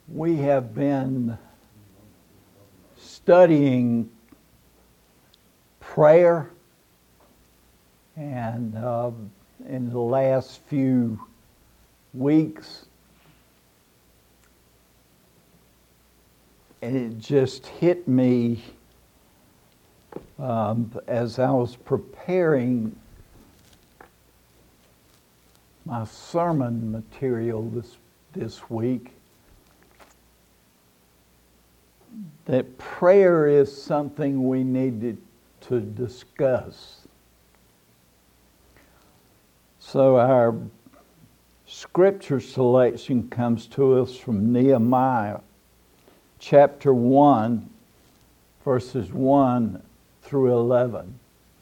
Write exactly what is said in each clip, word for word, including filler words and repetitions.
We have been studying prayer, and uh, in the last few weeks, it just hit me um, as I was preparing my sermon material this this week, that prayer is something we needed to discuss. So our scripture selection comes to us from Nehemiah chapter one, verses one through eleven.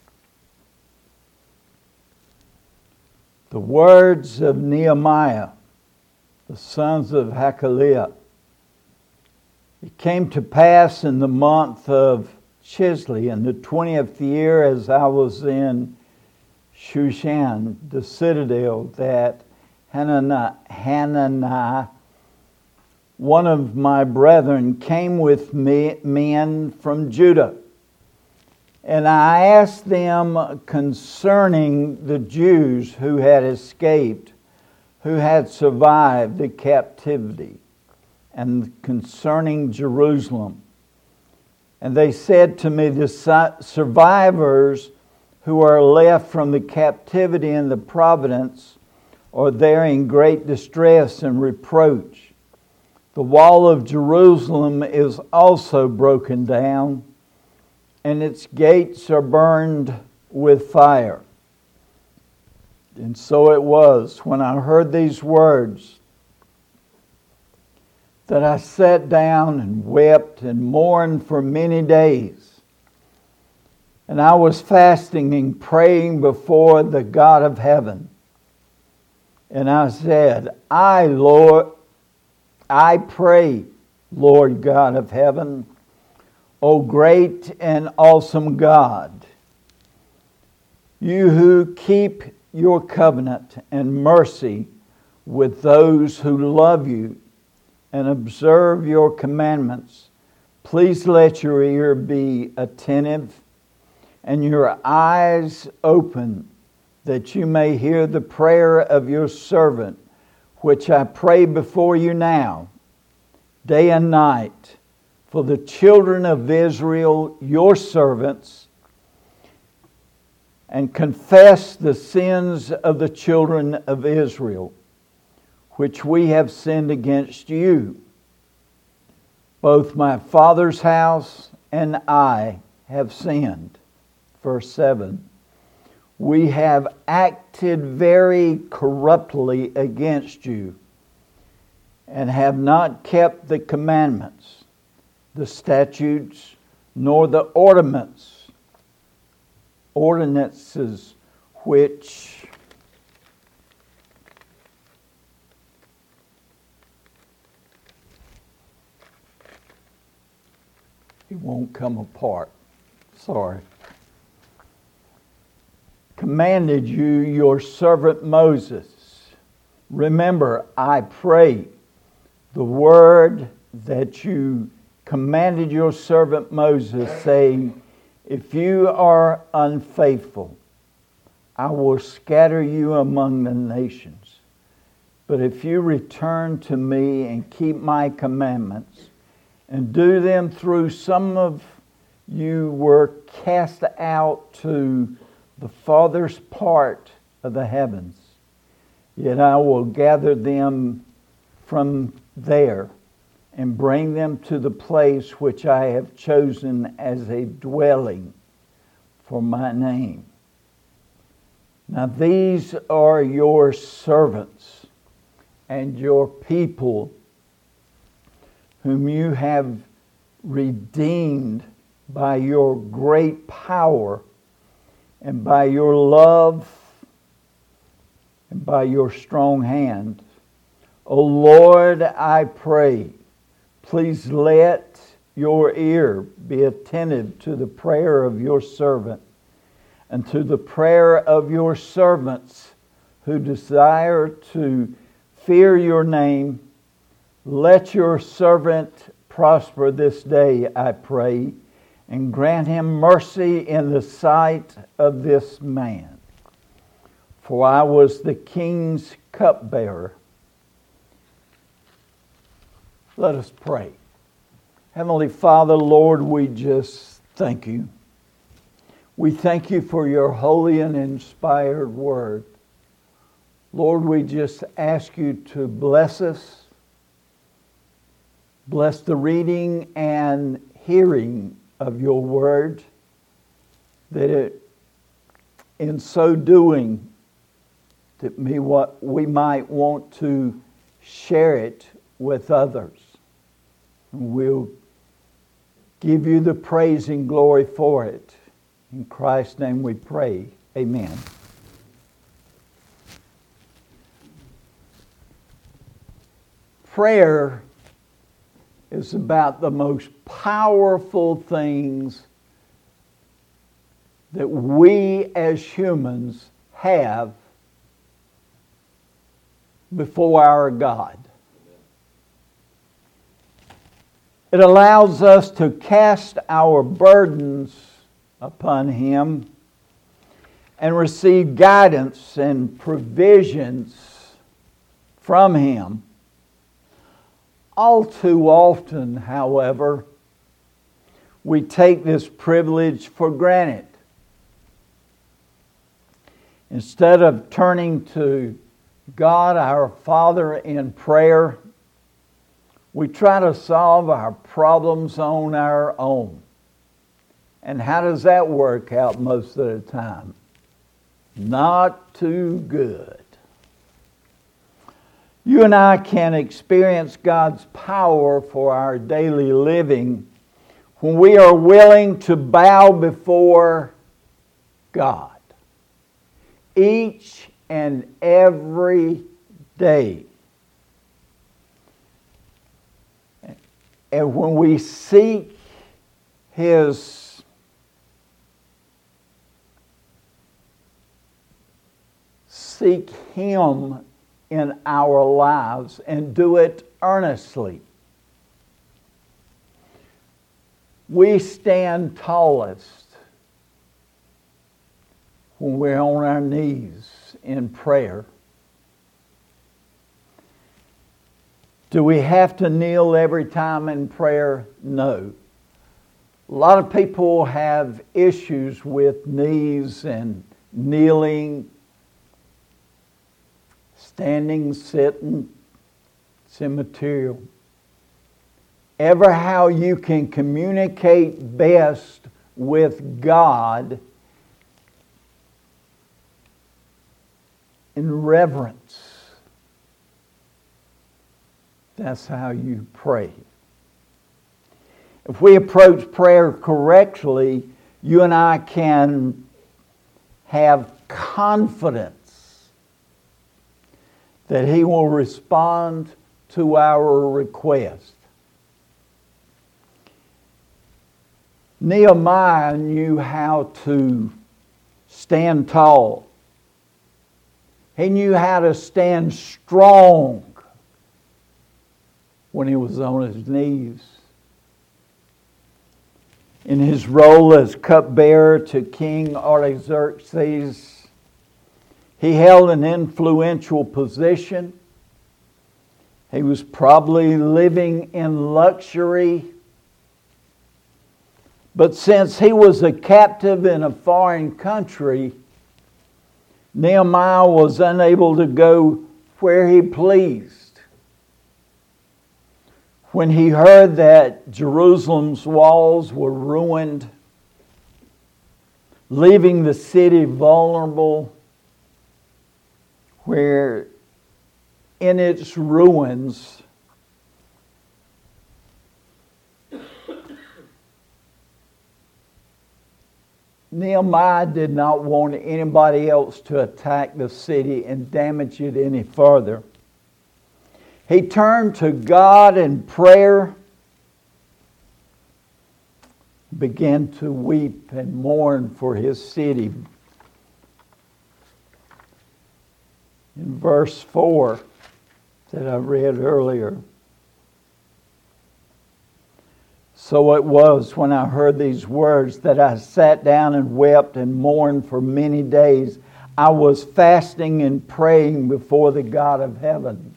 The words of Nehemiah, the sons of Hakaliah. It came to pass in the month of Chislev, in the twentieth year, as I was in Shushan, the citadel, that Hananiah, Hananiah, one of my brethren, came with me, men from Judah. And I asked them concerning the Jews who had escaped, who had survived the captivity, and concerning Jerusalem. And they said to me, the survivors who are left from the captivity in the province are there in great distress and reproach. The wall of Jerusalem is also broken down, and its gates are burned with fire. And so it was, when I heard these words, that I sat down and wept and mourned for many days. And I was fasting and praying before the God of heaven. And I said, I, Lord, I pray, Lord God of heaven, O great and awesome God, you who keep your covenant and mercy with those who love you and observe your commandments, please let your ear be attentive and your eyes open, that you may hear the prayer of your servant, which I pray before you now, day and night, for the children of Israel, your servants, and confess the sins of the children of Israel, which we have sinned against you. Both my father's house and I have sinned. Verse seven. We have acted very corruptly against you, and have not kept the commandments, the statutes, nor the ordinance, ordinances which it won't come apart. Sorry. Commanded you, your servant Moses. Remember, I pray, the word that you commanded your servant Moses, saying, if you are unfaithful, I will scatter you among the nations. But if you return to me and keep my commandments and do them through, some of you were cast out to the farthest part of the heavens. Yet I will gather them from there and bring them to the place which I have chosen as a dwelling for my name. Now these are your servants and your people, whom you have redeemed by your great power and by your love and by your strong hand. O Lord, I pray, please let your ear be attentive to the prayer of your servant and to the prayer of your servants who desire to fear your name, Let your servant prosper this day, I pray, and grant him mercy in the sight of this man. For I was the king's cupbearer. Let us pray. Heavenly Father, Lord, we just thank you. We thank you for your holy and inspired word. Lord, we just ask you to bless us. Bless the reading and hearing of your word, that it, in so doing, that me what we might want to share it with others. And we'll give you the praise and glory for it. In Christ's name we pray. Amen. Prayer is about the most powerful things that we as humans have before our God. It allows us to cast our burdens upon Him and receive guidance and provisions from Him. All too often, however, we take this privilege for granted. Instead of turning to God, our Father, in prayer, we try to solve our problems on our own. And how does that work out most of the time? Not too good. You and I can experience God's power for our daily living when we are willing to bow before God each and every day. And when we seek His seek Him in our lives and do it earnestly, we stand tallest when we're on our knees in prayer. Do we have to kneel every time in prayer? No. A lot of people have issues with knees and kneeling, standing, sitting. It's immaterial. Ever how you can communicate best with God in reverence. That's how you pray. If we approach prayer correctly, you and I can have confidence that He will respond to our request. Nehemiah knew how to stand tall. He knew how to stand strong when he was on his knees. In his role as cupbearer to King Artaxerxes, he held an influential position. He was probably living in luxury. But since he was a captive in a foreign country, Nehemiah was unable to go where he pleased. When he heard that Jerusalem's walls were ruined, leaving the city vulnerable, where in its ruins Nehemiah did not want anybody else to attack the city and damage it any further. He turned to God in prayer, began to weep and mourn for his city. In verse four that I read earlier, So it was when I heard these words that I sat down and wept and mourned for many days. I was fasting and praying before the God of heaven.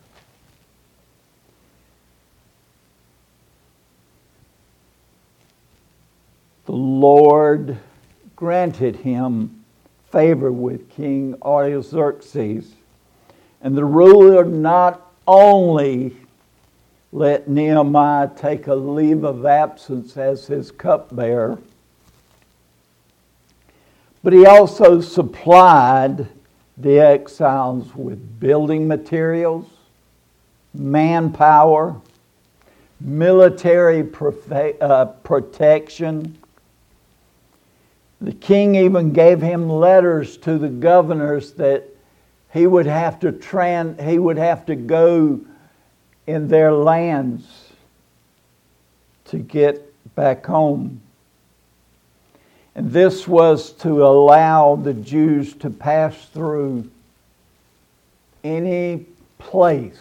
The Lord granted him favor with King Artaxerxes. And the ruler not only let Nehemiah take a leave of absence as his cupbearer, but he also supplied the exiles with building materials, manpower, military profe- uh, protection. The king even gave him letters to the governors that he would have to tran- he would have to go in their lands to get back home. And this was to allow the Jews to pass through any place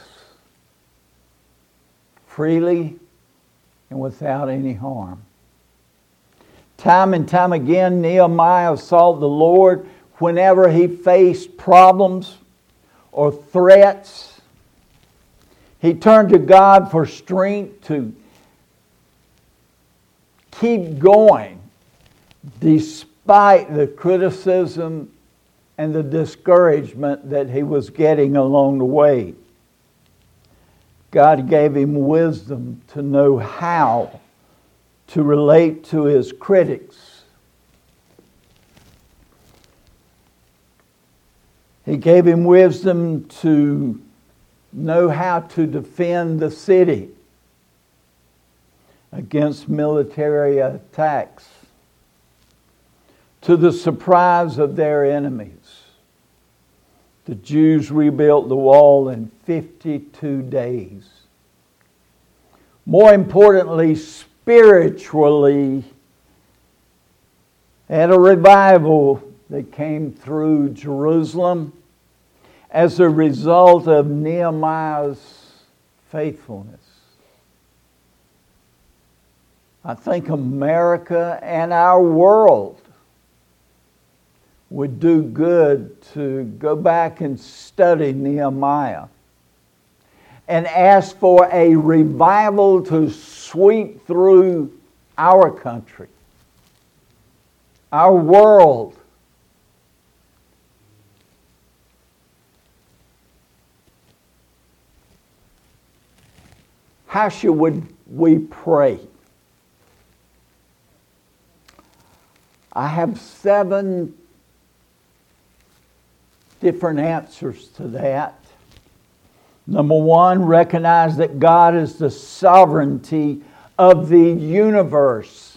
freely and without any harm. Time and time again, Nehemiah sought the Lord whenever he faced problems or threats. He turned to God for strength to keep going despite the criticism and the discouragement that he was getting along the way. God gave him wisdom to know how to relate to his critics. He gave him wisdom to know how to defend the city against military attacks. To the surprise of their enemies, the Jews rebuilt the wall in fifty-two days. More importantly, spiritually, had a revival that came through Jerusalem as a result of Nehemiah's faithfulness. I think America and our world would do good to go back and study Nehemiah and ask for a revival to sweep through our country, our world. How should we pray? I have seven different answers to that. Number one, recognize that God is the sovereignty of the universe.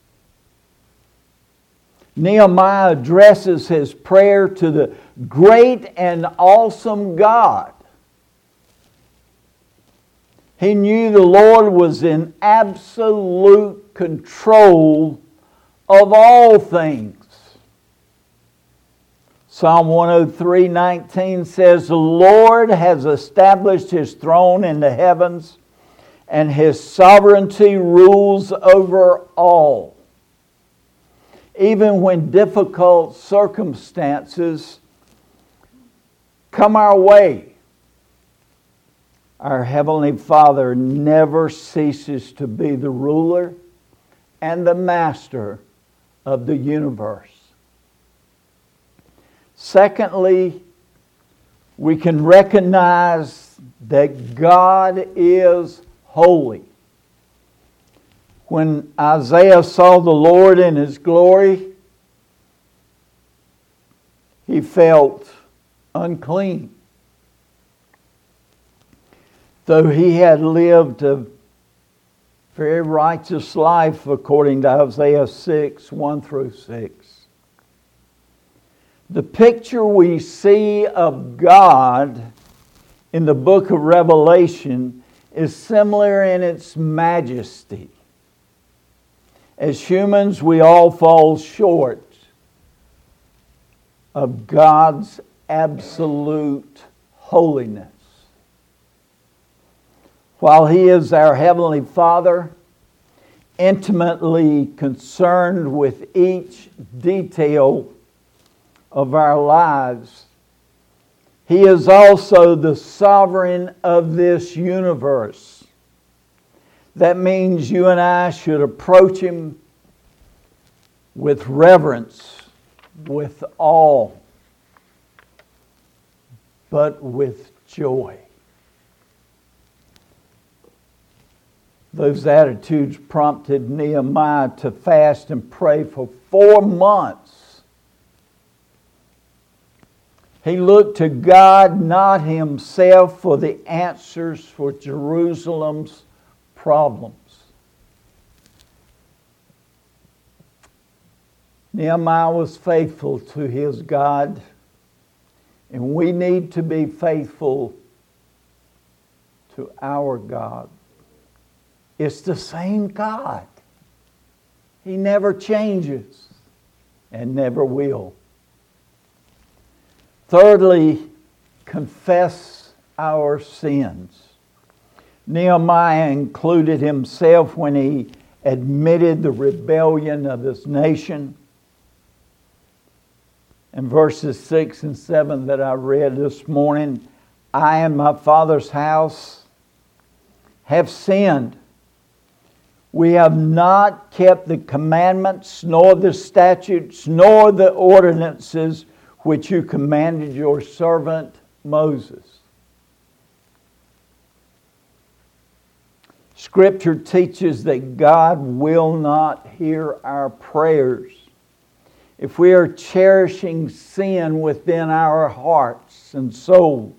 Nehemiah addresses his prayer to the great and awesome God. He knew the Lord was in absolute control of all things. Psalm one oh three nineteen says, "The Lord has established His throne in the heavens, and His sovereignty rules over all." Even when difficult circumstances come our way, our Heavenly Father never ceases to be the ruler and the master of the universe. Secondly, we can recognize that God is holy. When Isaiah saw the Lord in His glory, he felt unclean. Though he had lived a very righteous life according to Isaiah six, one through six. The picture we see of God in the book of Revelation is similar in its majesty. As humans, we all fall short of God's absolute holiness. While He is our Heavenly Father, intimately concerned with each detail of our lives. He is also the sovereign of this universe. That means you and I should approach Him with reverence, with awe, but with joy. Those attitudes prompted Nehemiah to fast and pray for four months. He looked to God, not himself, for the answers for Jerusalem's problems. Nehemiah was faithful to his God, and we need to be faithful to our God. It's the same God. He never changes and never will. Thirdly, confess our sins. Nehemiah included himself when he admitted the rebellion of his nation. In verses six and seven that I read this morning, I and my father's house have sinned. We have not kept the commandments, nor the statutes, nor the ordinances which you commanded your servant Moses. Scripture teaches that God will not hear our prayers if we are cherishing sin within our hearts and souls.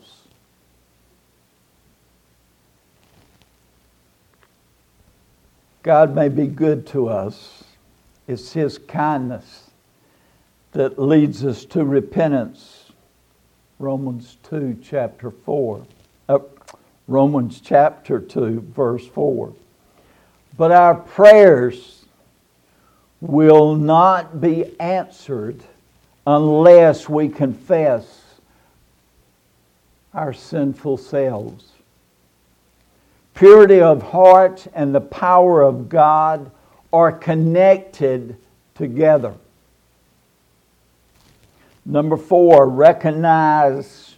God may be good to us. It's His kindness that leads us to repentance. Romans two, chapter four. Uh, Romans chapter two, verse four. But our prayers will not be answered unless we confess our sinful selves. Purity of heart and the power of God are connected together. Number four, recognize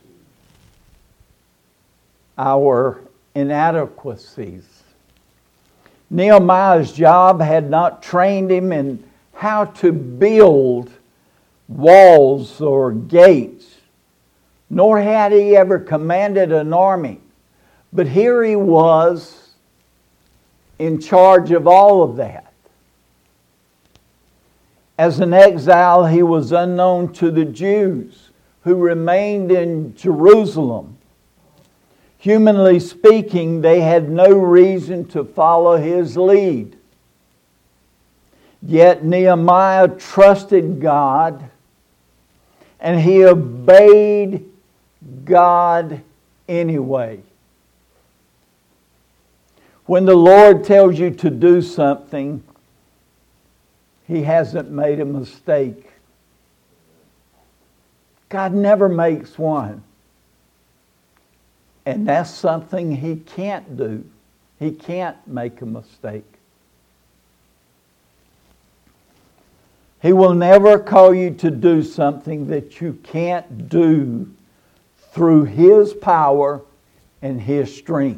our inadequacies. Nehemiah's job had not trained him in how to build walls or gates, nor had he ever commanded an army. But here he was in charge of all of that. As an exile, he was unknown to the Jews who remained in Jerusalem. Humanly speaking, they had no reason to follow his lead. Yet Nehemiah trusted God, and he obeyed God anyway. When the Lord tells you to do something, He hasn't made a mistake. God never makes one. And that's something He can't do. He can't make a mistake. He will never call you to do something that you can't do through His power and His strength.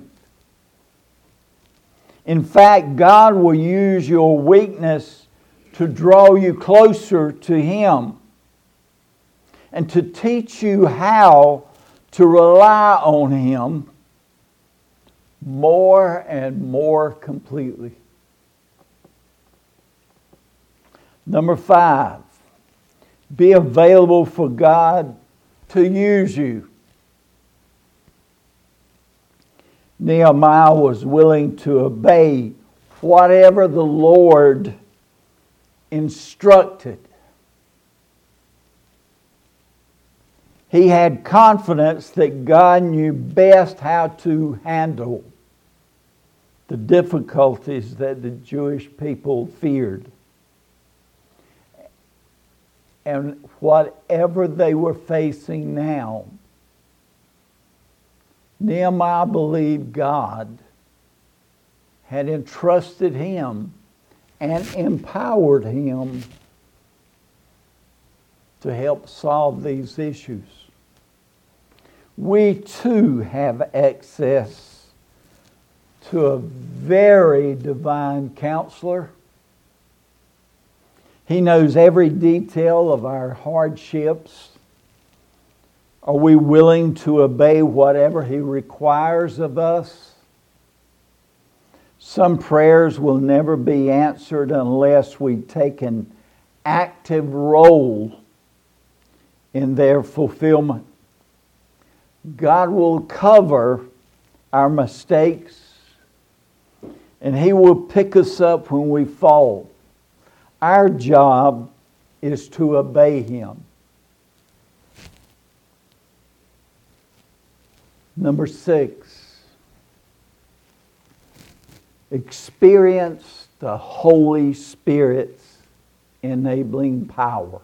In fact, God will use your weakness to draw you closer to Him and to teach you how to rely on Him more and more completely. Number five, be available for God to use you. Nehemiah was willing to obey whatever the Lord instructed. He had confidence that God knew best how to handle the difficulties that the Jewish people feared. And whatever they were facing now, Nehemiah believed God had entrusted him and empowered him to help solve these issues. We too have access to a very divine counselor. He knows every detail of our hardships. Are we willing to obey whatever He requires of us? Some prayers will never be answered unless we take an active role in their fulfillment. God will cover our mistakes, and He will pick us up when we fall. Our job is to obey Him. Number six, experience the Holy Spirit's enabling power.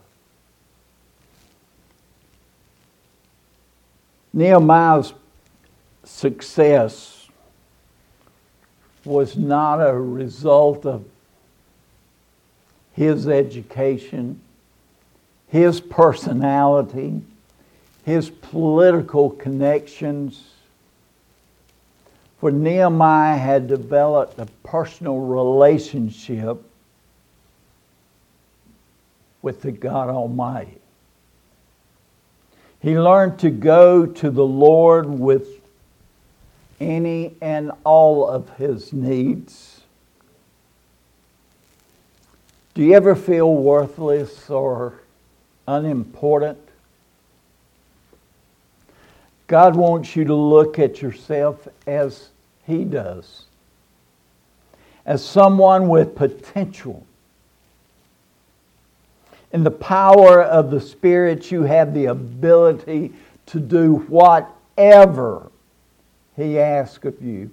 Nehemiah's success was not a result of his education, his personality, his political connections. For Nehemiah had developed a personal relationship with the God Almighty. He learned to go to the Lord with any and all of his needs. Do you ever feel worthless or unimportant? God wants you to look at yourself as He does, as someone with potential. In the power of the Spirit, you have the ability to do whatever He asks of you.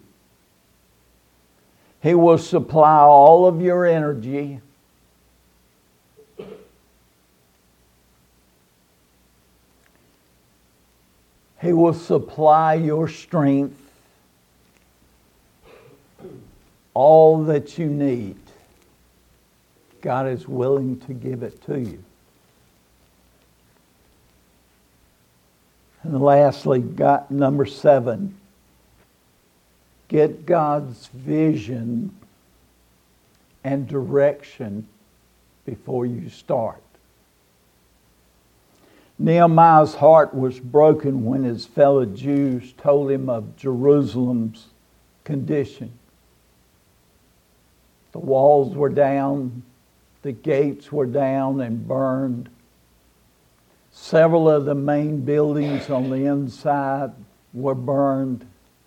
He will supply all of your energy. He will supply your strength, all that you need. God is willing to give it to you. And lastly, got number seven, get God's vision and direction before you start. Nehemiah's heart was broken when his fellow Jews told him of Jerusalem's condition. The walls were down, the gates were down and burned. Several of the main buildings on the inside were burned.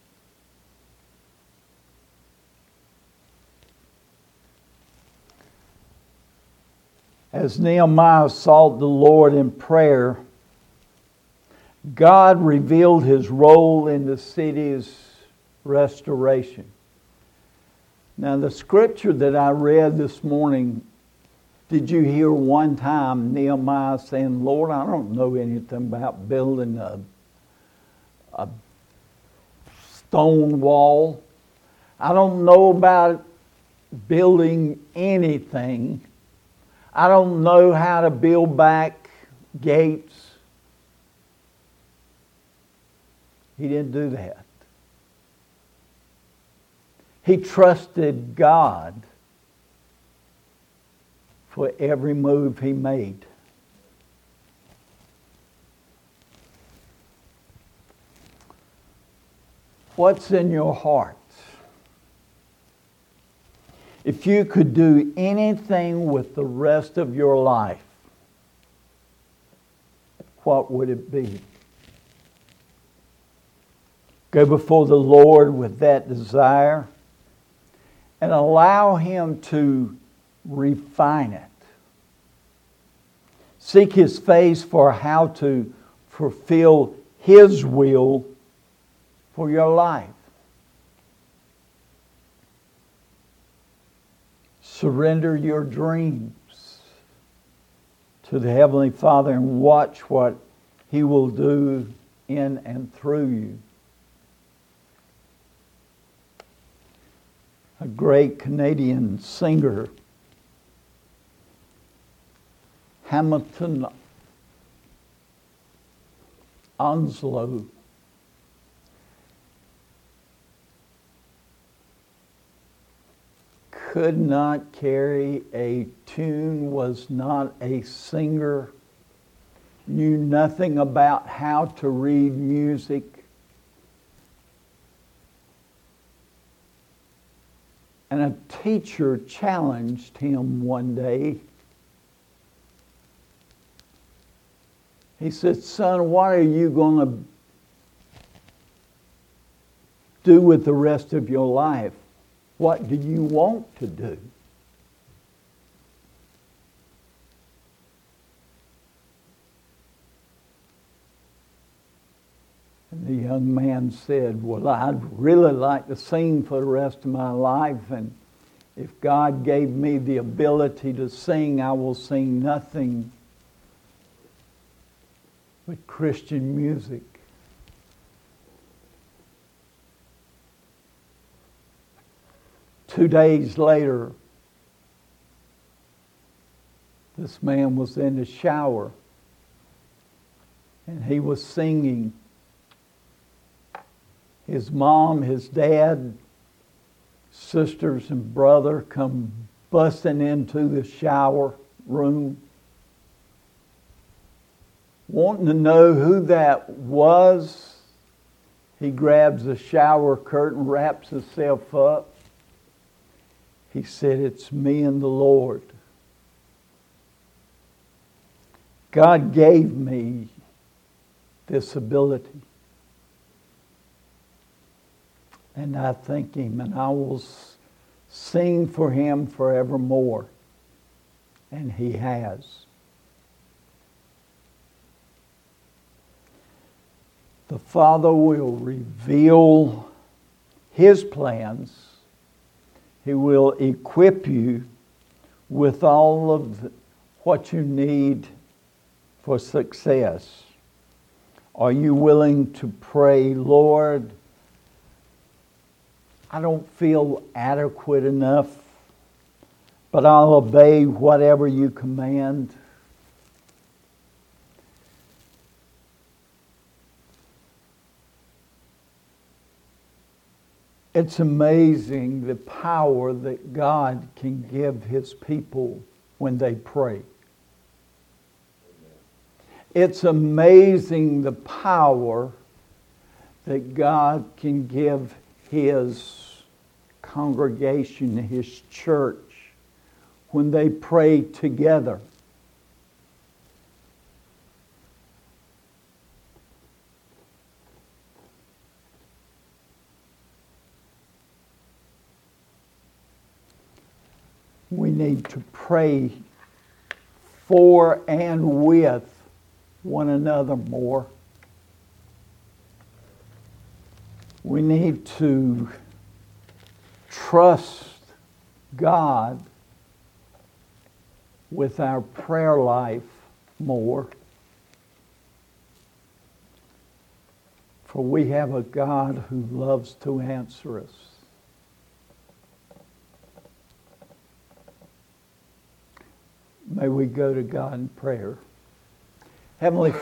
As Nehemiah sought the Lord in prayer, God revealed His role in the city's restoration. Now, the scripture that I read this morning, did you hear one time Nehemiah saying, Lord, I don't know anything about building a, a stone wall. I don't know about building anything. I don't know how to build back gates. He didn't do that. He trusted God for every move he made. What's in your heart? If you could do anything with the rest of your life, what would it be? Go before the Lord with that desire and allow Him to refine it. Seek His face for how to fulfill His will for your life. Surrender your dreams to the Heavenly Father and watch what He will do in and through you. A great Canadian singer Hamilton Onslow could not carry a tune, was not a singer, knew nothing about how to read music. And a teacher challenged him one day. He said, "Son, what are you going to do with the rest of your life? What do you want to do?" And the young man said, "Well, I'd really like to sing for the rest of my life, and if God gave me the ability to sing, I will sing nothing but Christian music." Two days later, this man was in the shower and he was singing. His mom, his dad, sisters and brother come busting into the shower room, wanting to know who that was. He grabs the shower curtain, wraps himself up. He said, "It's me and the Lord. God gave me this ability. And I thank Him, and I will sing for Him forevermore." And He has. The Father will reveal His plans. He will equip you with all of what you need for success. Are you willing to pray, "Lord, I don't feel adequate enough, but I'll obey whatever you command"? It's amazing the power that God can give His people when they pray. It's amazing the power that God can give His congregation, His church, when they pray together. We need to pray for and with one another more. We need to trust God with our prayer life more. For we have a God who loves to answer us. May we go to God in prayer. Heavenly